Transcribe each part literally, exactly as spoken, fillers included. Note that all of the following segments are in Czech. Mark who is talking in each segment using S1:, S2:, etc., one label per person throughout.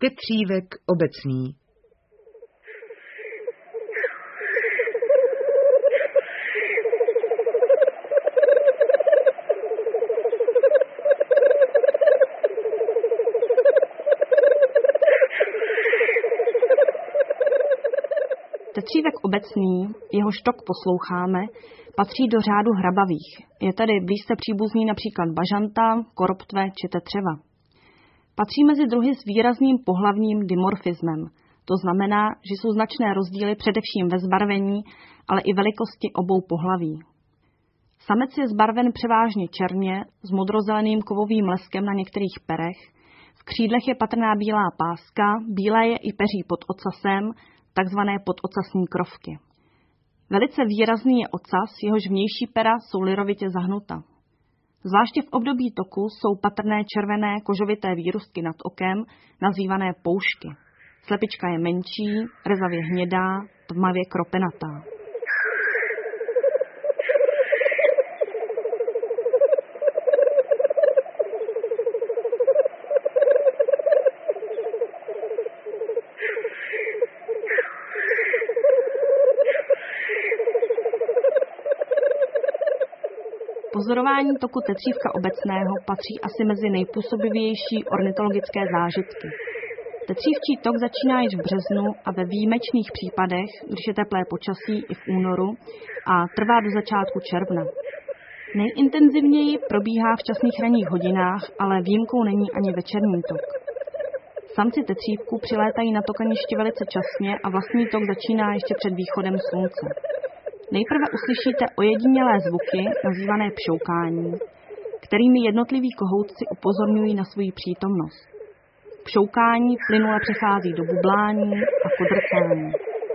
S1: Tetřívek obecný.
S2: Tetřívek obecný, jehož tok posloucháme, patří do řádu hrabavých. Je tedy blízce příbuzný například bažanta, koroptve či tetřeva. Patří mezi druhy s výrazným pohlavním dimorfismem. To znamená, že jsou značné rozdíly především ve zbarvení, ale i velikosti obou pohlaví. Samec je zbarven převážně černě s modrozeleným kovovým leskem na některých perech. V křídlech je patrná bílá páska, bílé je i peří pod ocasem, takzvané podocasní krovky. Velice výrazný je ocas, jehož vnější pera jsou lirovitě zahnuta. Zvláště v období toku jsou patrné červené kožovité výrůstky nad okem, nazývané poušky. Slepička je menší, rezavě hnědá, tmavě kropenatá. Pozorování toku tetřívka obecného patří asi mezi nejpůsobivější ornitologické zážitky. Tetřívčí tok začíná již v březnu a ve výjimečných případech, když je teplé počasí, i v únoru a trvá do začátku června. Nejintenzivněji probíhá v časných ranních hodinách, ale výjimkou není ani večerní tok. Samci tetřívku přilétají na tokaniště velice časně a vlastní tok začíná ještě před východem slunce. Nejprve uslyšíte ojedinělé zvuky, nazývané pšoukání, kterými jednotliví kohoutci upozorňují na svou přítomnost. Pšoukání plynule přechází do bublání a kodrcání.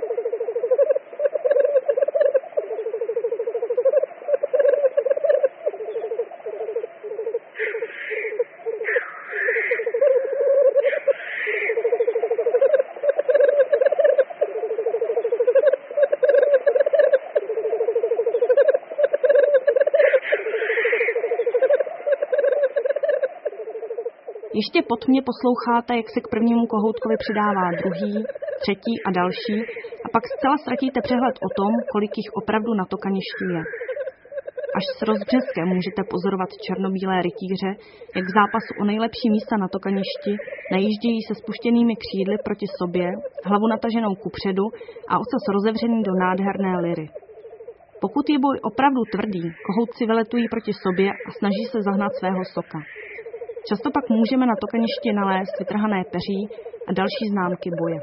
S2: Ještě pod mě posloucháte, jak se k prvnímu kohoutkovi přidává druhý, třetí a další a pak zcela ztratíte přehled o tom, kolik jich opravdu na tokaništi je. Až s rozbřeskem můžete pozorovat černobílé rytíře, jak v zápasu o nejlepší místa na tokaništi najíždějí se spuštěnými křídly proti sobě, hlavu nataženou kupředu a ocas rozevřený do nádherné liry. Pokud je boj opravdu tvrdý, kohoutci veletují proti sobě a snaží se zahnat svého soka. Často pak můžeme na tokaništi nalézt vytrhané peří a další známky boje.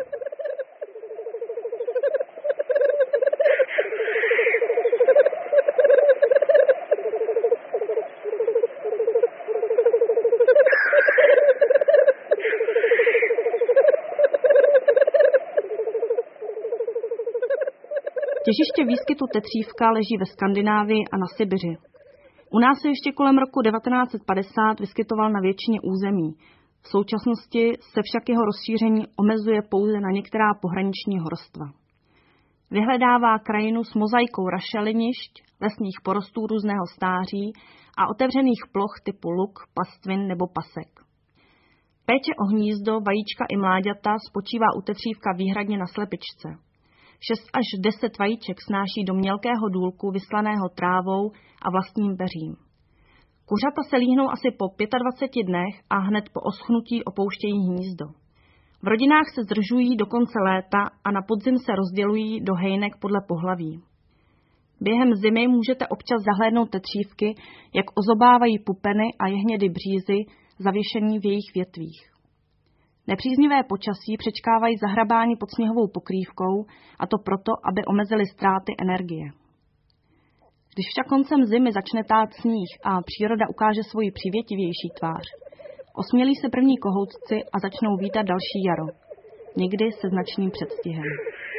S2: Těžiště výskytu tetřívka leží ve Skandinávii a na Sibiři. U nás se ještě kolem roku devatenáct set padesát vyskytoval na většině území. V současnosti se však jeho rozšíření omezuje pouze na některá pohraniční horstva. Vyhledává krajinu s mozaikou rašelinišť, lesních porostů různého stáří a otevřených ploch typu luk, pastvin nebo pasek. Péče o hnízdo, vajíčka i mláďata spočívá u tetřívka výhradně na slepičce. šest až deset vajíček snáší do mělkého důlku vyslaného trávou a vlastním peřím. Kuřata se líhnou asi po dvaceti pěti dnech a hned po oschnutí opouštějí hnízdo. V rodinách se zdržují do konce léta a na podzim se rozdělují do hejnek podle pohlaví. Během zimy můžete občas zahlédnout tetřívky, jak ozobávají pupeny a jehnědy břízy zavěšený v jejich větvích. Nepříznivé počasí přečkávají zahrabání pod sněhovou pokrývkou, a to proto, aby omezili ztráty energie. Když však koncem zimy začne tát sníh a příroda ukáže svoji přívětivější tvář, osmělí se první kohoutci a začnou vítat další jaro, někdy se značným předstihem.